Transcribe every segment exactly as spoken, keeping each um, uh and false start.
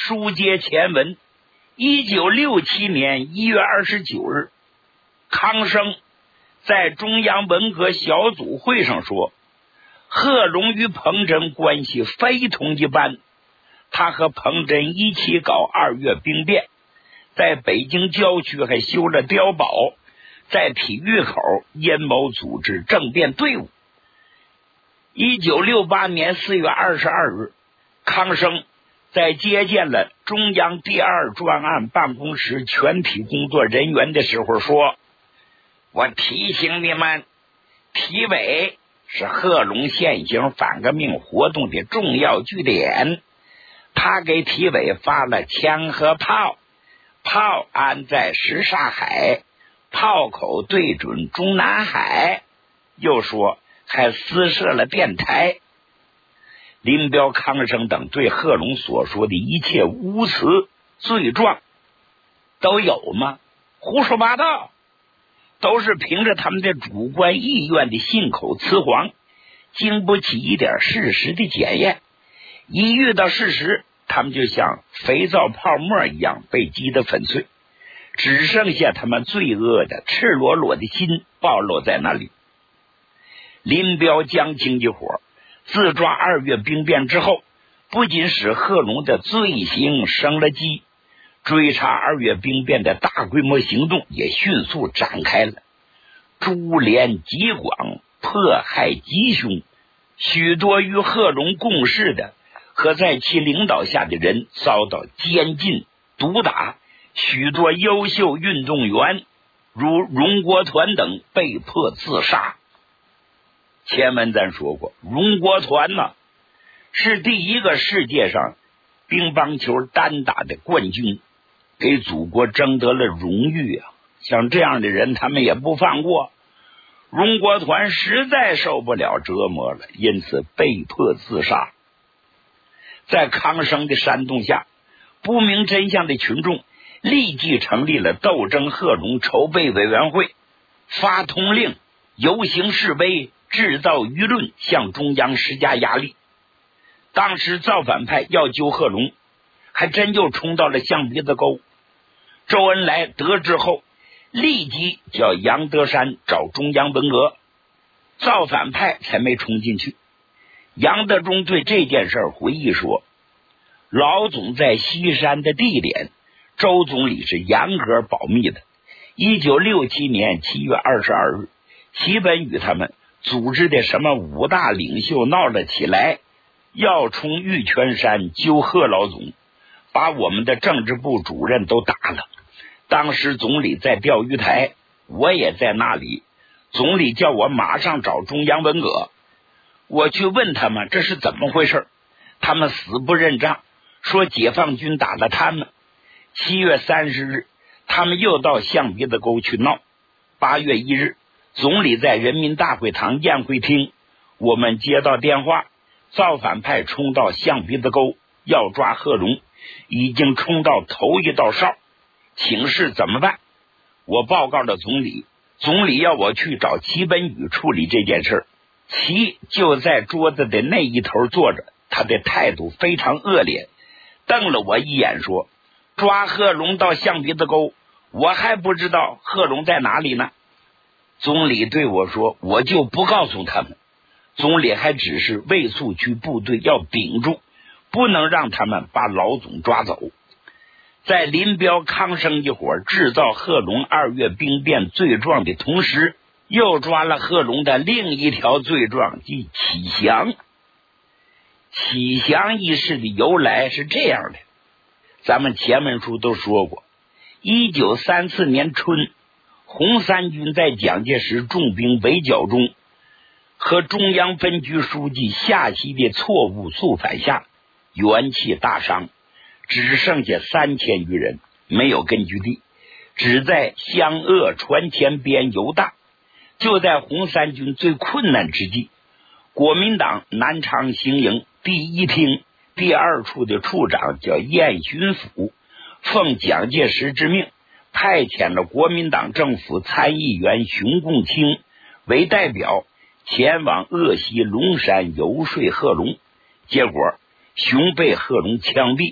书接前文，一九六七年一月二十九日，康生在中央文革小组会上说，贺龙与彭真关系非同一般，他和彭真一起搞二月兵变，在北京郊区还修了碉堡，在体育口阴谋组织政变队伍。一九六八年四月二十二日，康生在接见了中央第二专案办公室全体工作人员的时候说，我提醒你们，体委是贺龙现行反革命活动的重要据点，他给体委发了枪和炮，炮安在什刹海，炮口对准中南海，又说还私设了电台。林彪、康生等对贺龙所说的一切污词罪状都有吗？胡说八道，都是凭着他们的主观意愿的信口雌黄，经不起一点事实的检验。一遇到事实，他们就像肥皂泡沫一样被击得粉碎，只剩下他们罪恶的赤裸裸的心暴露在那里。林彪将经济伙自抓二月兵变之后，不仅使贺龙的罪行升了级，追查二月兵变的大规模行动也迅速展开了，株连极广，迫害极凶，许多与贺龙共事的和在其领导下的人遭到监禁毒打，许多优秀运动员如荣国团等被迫自杀。前文咱说过，荣国团呢是第一个世界上乒乓球单打的冠军，给祖国争得了荣誉啊！像这样的人他们也不放过。荣国团实在受不了折磨了，因此被迫自杀。在康生的煽动下，不明真相的群众立即成立了斗争贺龙筹备委员会，发通令，游行示威，制造舆论，向中央施加压力。当时造反派要救贺龙，还真就冲到了象鼻子沟。周恩来得知后，立即叫杨德山找中央文革，造反派才没冲进去。杨德忠对这件事回忆说，老总在西山的地点，周总理是严格保密的。一九六七年七月二十二日，齐本禹他们组织的什么五大领袖闹了起来，要冲玉泉山救贺老总，把我们的政治部主任都打了。当时总理在钓鱼台，我也在那里，总理叫我马上找中央文革。我去问他们这是怎么回事，他们死不认账，说解放军打了他们。七月三十日，他们又到象鼻子沟去闹。八月一日，总理在人民大会堂宴会厅，我们接到电话，造反派冲到象鼻子沟要抓贺龙，已经冲到头一道哨，请示怎么办？我报告了总理，总理要我去找齐本禹处理这件事。齐就在桌子的那一头坐着，他的态度非常恶劣，瞪了我一眼说，抓贺龙到象鼻子沟，我还不知道贺龙在哪里呢。总理对我说，我就不告诉他们。总理还指示卫戍区部队要顶住，不能让他们把老总抓走。在林彪、康生一伙制造贺龙二月兵变罪状的同时，又抓了贺龙的另一条罪状，即启降。启降一事的由来是这样的，咱们前文书都说过，一九三四年春，红三军在蒋介石重兵围剿中，和中央分局书记夏曦的错误肃反下，元气大伤，只剩下三千余人，没有根据地，只在湘鄂船前边游荡。就在红三军最困难之际，国民党南昌行营第一厅第二处的处长叫燕巡抚，奉蒋介石之命，派遣了国民党政府参议员熊共清为代表，前往鄂西龙山游说贺龙。结果熊被贺龙枪毙，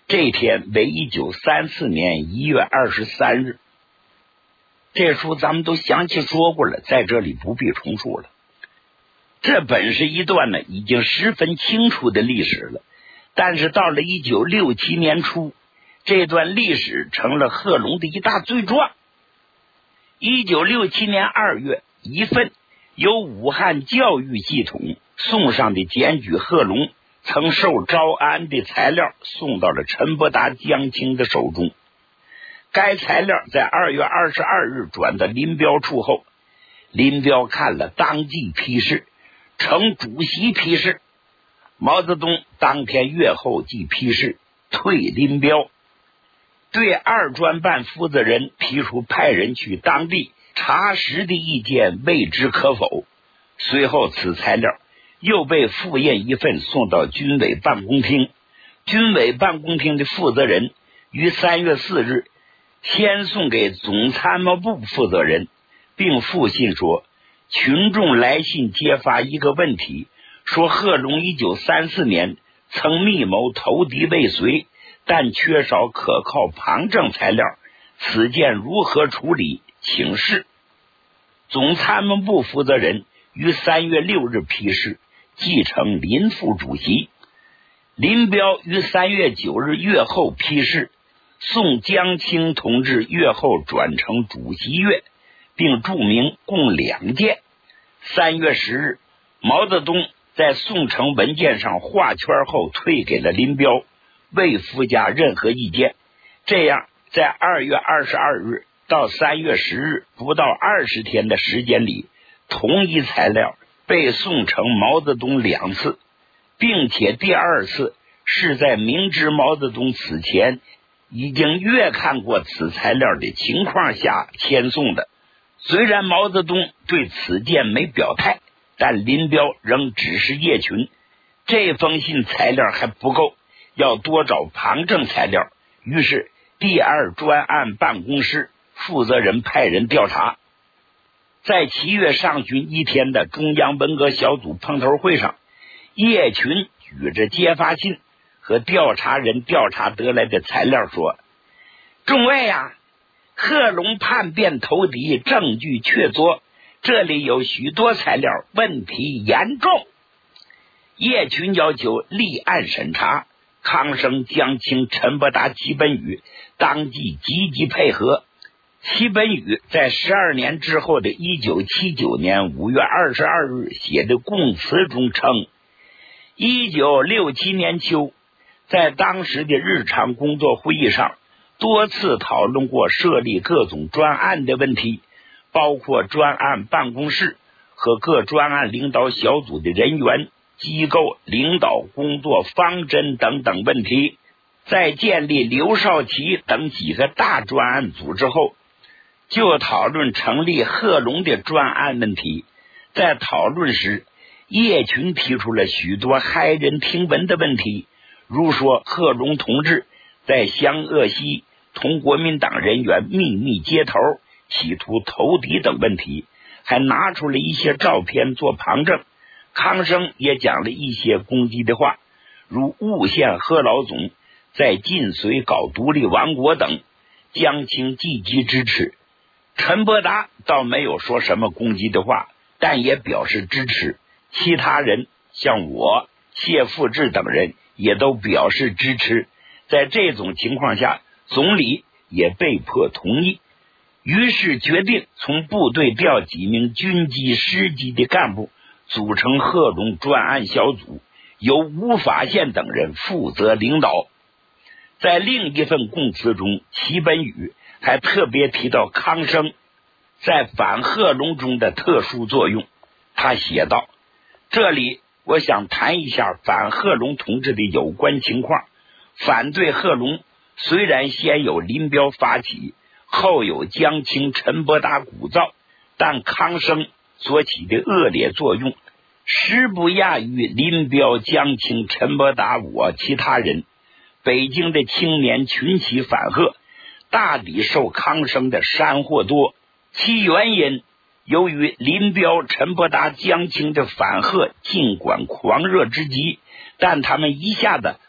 这天为一九三四年一月二十三日。这书咱们都详细说过了，在这里不必重述了。这本是一段呢已经十分清楚的历史了，但是到了一九六七年初，这段历史成了贺龙的一大罪状。一九六七年二月，一份由武汉教育系统送上的检举贺龙曾受招安的材料送到了陈伯达、江青的手中。该材料在二月二十二日转到林彪处后，林彪看了，当即批示，呈主席批示。毛泽东当天阅后即批示退林彪，对二专办负责人提出派人去当地查实的意见未知可否。随后此材料又被复印一份送到军委办公厅，军委办公厅的负责人于三月四日先送给总参谋部负责人，并附信说，群众来信揭发一个问题，说贺龙一九三四年曾密谋投敌未遂，但缺少可靠旁证材料，此件如何处理，请示。总参谋部负责人于三月六日批示，继承林副主席。林彪于三月九日阅后批示，宋江青同志阅后转成主席阅，并注明共两件。三月十日，毛泽东在送呈文件上画圈后退给了林彪，未附加任何意见。这样在二月二十二日到三月十日不到二十天的时间里，同一材料被送呈毛泽东两次，并且第二次是在明知毛泽东此前已经阅看过此材料的情况下签送的。虽然毛泽东对此件没表态，但林彪仍指示叶群，这封信材料还不够，要多找旁证材料。于是第二专案办公室负责人派人调查。在七月上旬一天的中央文革小组碰头会上，叶群举着揭发信和调查人调查得来的材料说，众位呀、啊，贺龙叛变投敌，证据确凿，这里有许多材料，问题严重。叶群要求立案审查，康生、江青、陈伯达、齐本禹当即积极配合。齐本禹在十二年之后的一九七九年五月二十二日写的供词中称，一九六七年秋，在当时的日常工作会议上多次讨论过设立各种专案的问题，包括专案办公室和各专案领导小组的人员、机构、领导、工作方针等等问题。在建立刘少奇等几个大专案组之后，就讨论成立贺龙的专案问题。在讨论时，叶群提出了许多骇人听闻的问题，如说贺龙同志在湘鄂西同国民党人员秘密接头，企图投敌等问题，还拿出了一些照片做旁证。康生也讲了一些攻击的话，如诬陷贺老总在晋绥搞独立王国等，江青积极支持。陈伯达倒没有说什么攻击的话，但也表示支持。其他人像我、谢富治等人也都表示支持。在这种情况下，总理也被迫同意，于是决定从部队调几名军机、师机的干部，组成贺龙专案小组，由吴法宪等人负责领导。在另一份供词中，齐本禹还特别提到康生在反贺龙中的特殊作用。他写道，这里我想谈一下反贺龙同志的有关情况。反对贺龙虽然先有林彪发起，后有江青、陈伯达鼓噪，但康生所起的恶劣作用实不亚于林彪、江青、陈伯达我其他人。北京的青年群起反贺，大抵受康生的山祸多。其原因由于林彪、陈伯达、江青的反贺尽管狂热之极，但他们一下子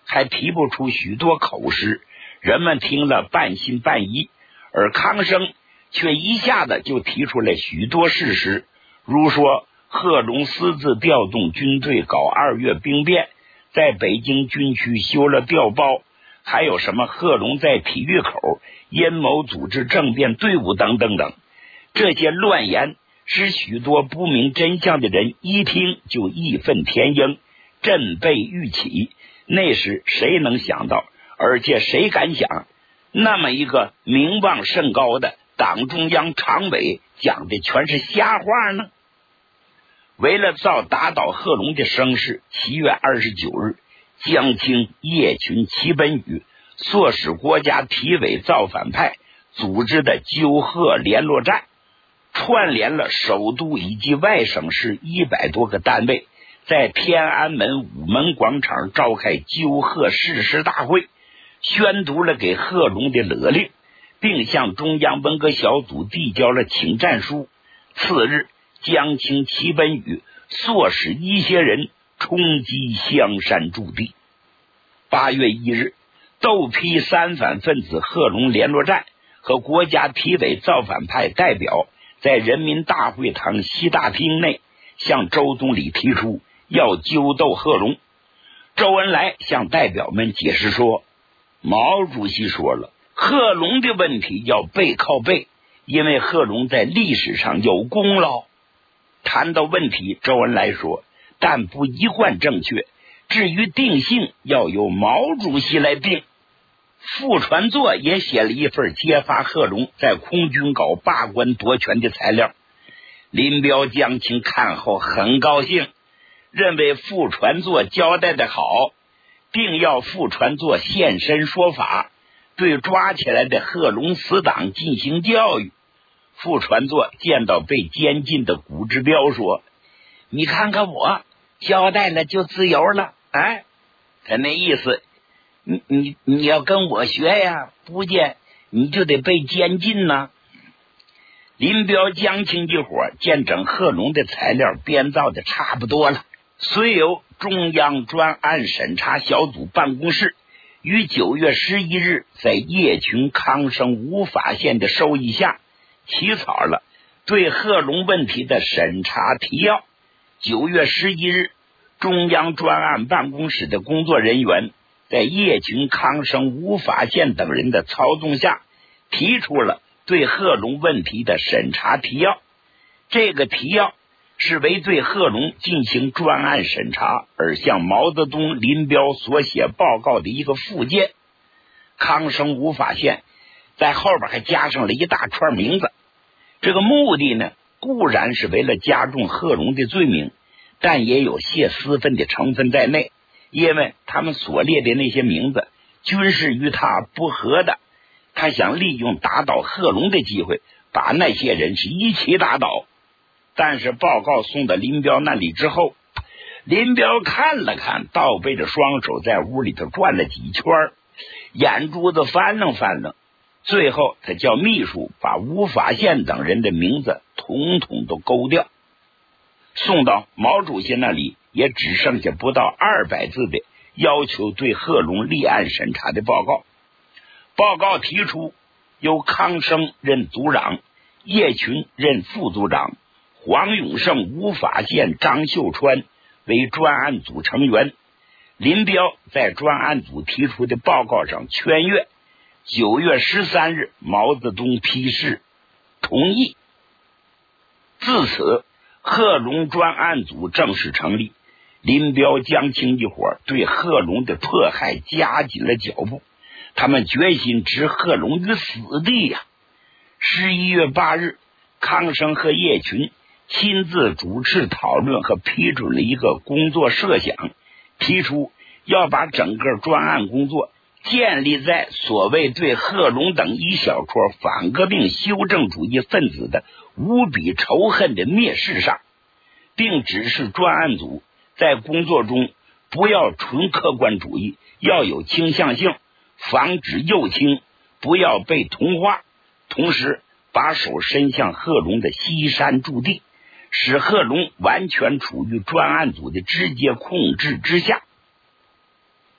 还提不出许多口实，人们听了半信半疑，而康生却一下子就提出了许多事实，如说贺龙私自调动军队搞二月兵变，在北京军区修了调包，还有什么贺龙在体育口阴谋组织政变队伍等等等。这些乱言使许多不明真相的人一听就义愤填膺，振臂欲起。那时谁能想到，而且谁敢想，那么一个名望甚高的党中央常委讲的全是瞎话呢？为了造打倒贺龙的声势，七月二十九日，江青、叶群、齐本禹唆使国家体委造反派组织的纠贺联络战，串联了首都以及外省市一百多个单位，在天安门午门广场召开纠贺誓师大会，宣读了给贺龙的勒令，并向中央文革小组递交了请战书。次日，江青、齐本禹唆使一些人冲击香山驻地。八月一日，斗批三反分子贺龙联络战和国家体委造反派代表在人民大会堂西大厅内向周总理提出要揪斗贺龙。周恩来向代表们解释说，毛主席说了，贺龙的问题要背靠背，因为贺龙在历史上有功劳。谈到问题，周恩来说，但不一贯正确，至于定性要由毛主席来定。傅传作也写了一份揭发贺龙在空军搞罢官夺权的材料，林彪、江青看后很高兴，认为傅传作交代的好，并要傅传作现身说法，对抓起来的贺龙死党进行教育。傅传作见到被监禁的古之彪说，你看看我交代了就自由了，哎，他那意思，你你你要跟我学呀，不见你就得被监禁呢。林彪、江青一伙见整贺龙的材料编造的差不多了，遂由中央专案审查小组办公室于九月十一日在叶群、康生、吴法宪的授意下起草了对贺龙问题的审查提要。九月十一日，中央专案办公室的工作人员在叶群、康生、吴法宪等人的操纵下提出了对贺龙问题的审查提要。这个提要是为对贺龙进行专案审查而向毛泽东、林彪所写报告的一个附件。康生、吴法宪在后边还加上了一大串名字，这个目的呢，固然是为了加重贺龙的罪名，但也有泄私愤的成分在内，因为他们所列的那些名字均是与他不合的，他想利用打倒贺龙的机会把那些人是一起打倒。但是报告送到林彪那里之后，林彪看了看，倒背着双手在屋里头转了几圈，眼珠子翻弄翻弄，最后他叫秘书把吴法宪等人的名字统统都勾掉。送到毛主席那里也只剩下不到二百字的要求对贺龙立案审查的报告。报告提出由康生任组长，叶群任副组长，黄永胜、吴法宪、张秀川为专案组成员。林彪在专案组提出的报告上圈阅。九月十三日，毛泽东批示同意。自此，贺龙专案组正式成立。林彪、江青一伙对贺龙的迫害加紧了脚步，他们决心置贺龙于死地呀。十一月八日，康生和叶群亲自主持讨论和批准了一个工作设想，提出要把整个专案工作建立在所谓对贺龙等一小撮反革命修正主义分子的无比仇恨的蔑视上，并指示专案组在工作中不要纯客观主义，要有倾向性，防止右倾，不要被同化，同时把手伸向贺龙的西山驻地，使贺龙完全处于专案组的直接控制之下。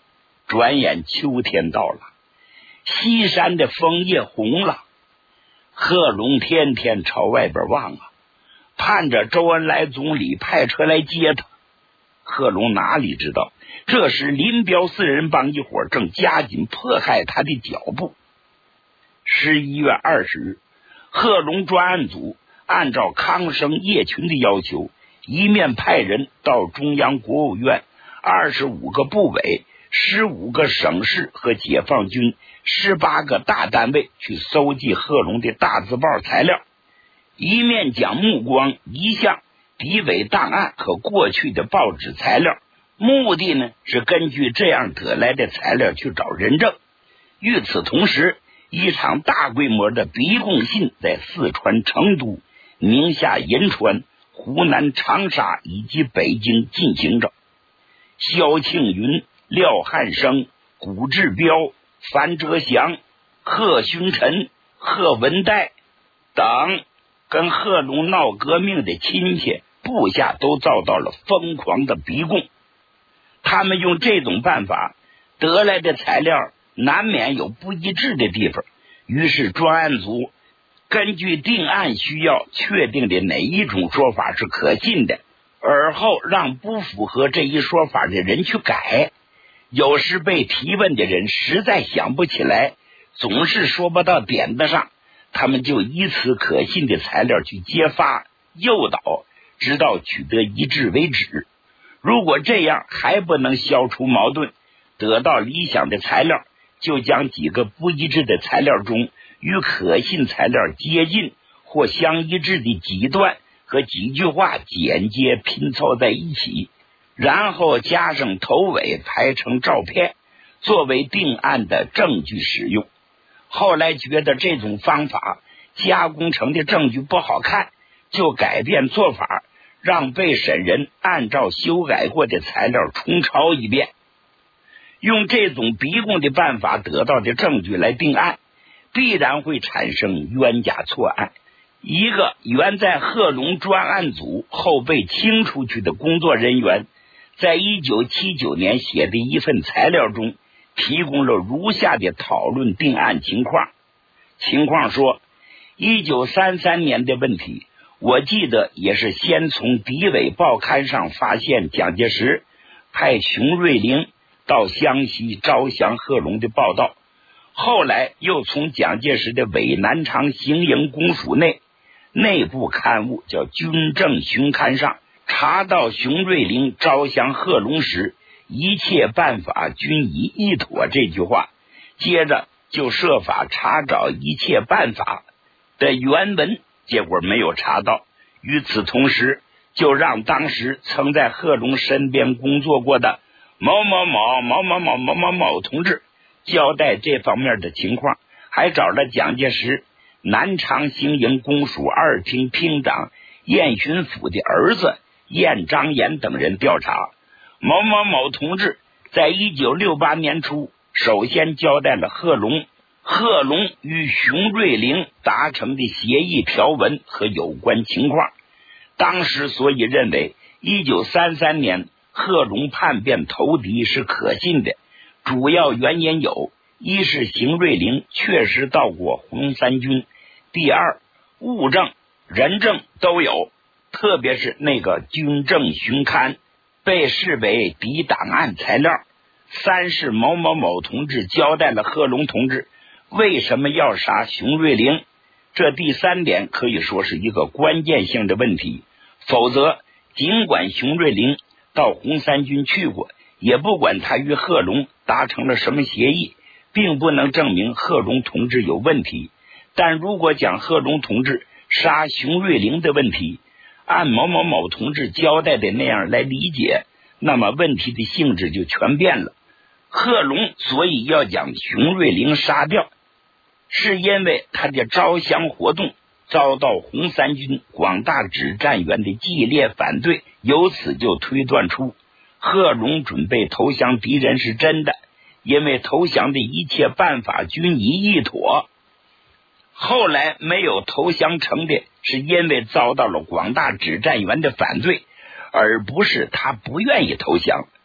转眼秋天到了，西山的枫叶红了，贺龙天天朝外边望啊，盼着周恩来总理派车来接他。贺龙哪里知道，这时林彪四人帮一伙正加紧迫害他的脚步。十一月二十日，贺龙专案组按照康生、叶群的要求，一面派人到中央国务院二十五个部委、十五个省市和解放军十八个大单位去搜集贺龙的大字报材料，一面将目光移向敌伪档案和过去的报纸材料，目的呢是根据这样得来的材料去找人证。与此同时，一场大规模的逼供信在四川成都、宁夏银川、湖南长沙以及北京进行着。萧庆云、廖汉生、古志彪、樊哲祥、贺勋臣、贺文代等跟贺龙闹革命的亲戚部下都遭到了疯狂的逼供。他们用这种办法得来的材料难免有不一致的地方，于是专案组根据定案需要确定的哪一种说法是可信的，而后让不符合这一说法的人去改。有时被提问的人实在想不起来，总是说不到点子上，他们就依此可信的材料去揭发、诱导，直到取得一致为止。如果这样还不能消除矛盾，得到理想的材料，就将几个不一致的材料中与可信材料接近或相一致的几段和几句话简洁拼凑在一起，然后加上头尾排成照片，作为定案的证据使用。后来觉得这种方法加工成的证据不好看，就改变做法，让被审人按照修改过的材料重抄一遍。用这种逼供的办法得到的证据来定案，必然会产生冤假错案。一个原在贺龙专案组后被清出去的工作人员，在一九七九年写的一份材料中提供了如下的讨论定案情况。情况说，一九三三年的问题，我记得也是先从敌伪报刊上发现蒋介石派熊瑞龄到湘西招降贺龙的报道，后来又从蒋介石的伪南昌行营公署内内部刊物叫《军政巡刊》上查到熊瑞龄招降贺龙时，一切办法均已一妥这句话，接着就设法查找一切办法的原文，结果没有查到。与此同时，就让当时曾在贺龙身边工作过的某某某某某某某某某同志交代这方面的情况，还找了蒋介石南昌行营公署二厅厅长燕巡抚的儿子燕章炎等人调查。某某某同志在一九六八年初首先交代了贺龙贺龙与熊瑞龄达成的协议条文和有关情况。当时所以认为一九三三年贺龙叛变投敌是可信的，主要原因有：一是熊瑞龄确实到过红三军；第二，物证、人证都有，特别是那个军政巡刊被视为敌档案材料；三是某某某同志交代了贺龙同志为什么要杀熊瑞龄，这第三点可以说是一个关键性的问题。否则，尽管熊瑞龄到红三军去过，也不管他与贺龙达成了什么协议，并不能证明贺龙同志有问题。但如果讲贺龙同志杀熊瑞龄的问题按某某某同志交代的那样来理解，那么问题的性质就全变了。贺龙所以要将熊瑞龄杀掉，是因为他的招降活动遭到红三军广大指战员的激烈反对，由此就推断出贺龙准备投降敌人是真的，因为投降的一切办法均已一妥。后来没有投降成的是因为遭到了广大指战员的反对，而不是他不愿意投降。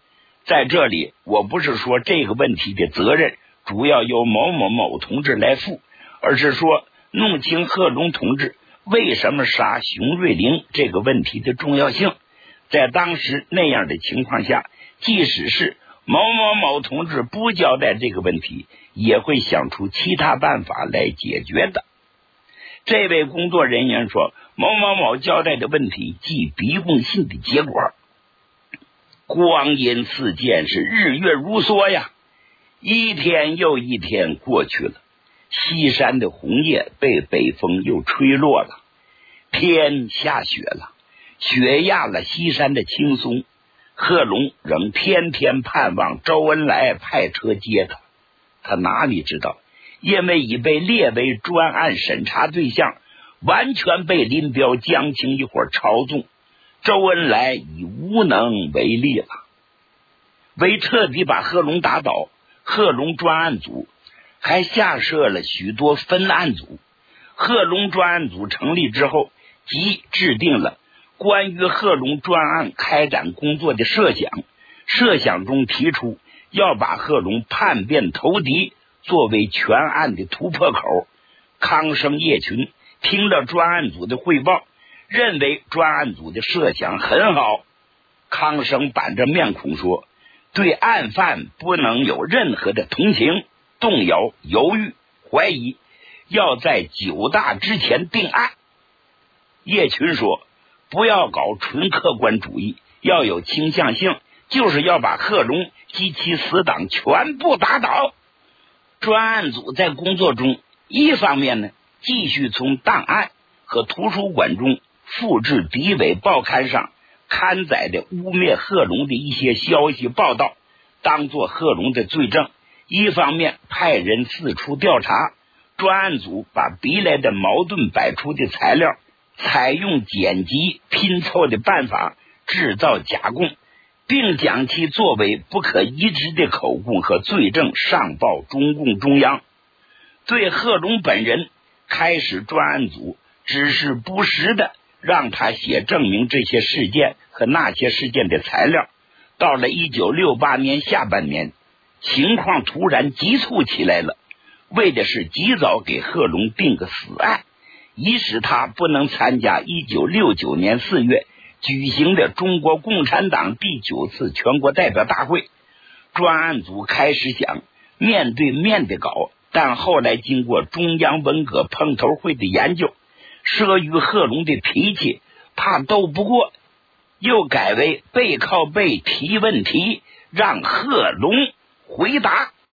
在这里，我不是说这个问题的责任主要由某某某同志来负，而是说弄清贺龙同志为什么杀熊瑞龄这个问题的重要性。在当时那样的情况下，即使是某某某同志不交代这个问题，也会想出其他办法来解决的。这位工作人员说，某某某交代的问题即逼供信的结果。光阴似箭，是日月如梭呀，一天又一天过去了，西山的红叶被北风又吹落了，天下雪了，雪压了西山的青松。贺龙仍天天盼望周恩来派车接他，他哪里知道，因为已被列为专案审查对象，完全被林彪、江青一伙操纵，周恩来已无能为力了。为彻底把贺龙打倒，贺龙专案组还下设了许多分案组。贺龙专案组成立之后，即制定了关于贺龙专案开展工作的设想，设想中提出要把贺龙叛变投敌作为全案的突破口。康生、叶群听了专案组的汇报，认为专案组的设想很好。康生板着面孔说，对案犯不能有任何的同情、动摇、犹豫、怀疑，要在九大之前定案。叶群说，不要搞纯客观主义，要有倾向性，就是要把贺龙及其死党全部打倒。专案组在工作中，一方面呢，继续从档案和图书馆中复制敌伪报刊上刊载的污蔑贺龙的一些消息报道，当作贺龙的罪证；一方面派人四处调查。专案组把逼来的矛盾百出的材料，采用剪辑拼凑的办法制造假供，并将其作为不可移植的口供和罪证上报中共中央。对贺龙本人，开始专案组只是不时的让他写证明这些事件和那些事件的材料。到了一九六八年下半年，情况突然急促起来了，为的是及早给贺龙定个死案，以使他不能参加一九六九年四月举行的中国共产党第九次全国代表大会。专案组开始想面对面的搞，但后来经过中央文革碰头会的研究，慑于贺龙的脾气，怕斗不过，又改为背靠背提问题，让贺龙回答。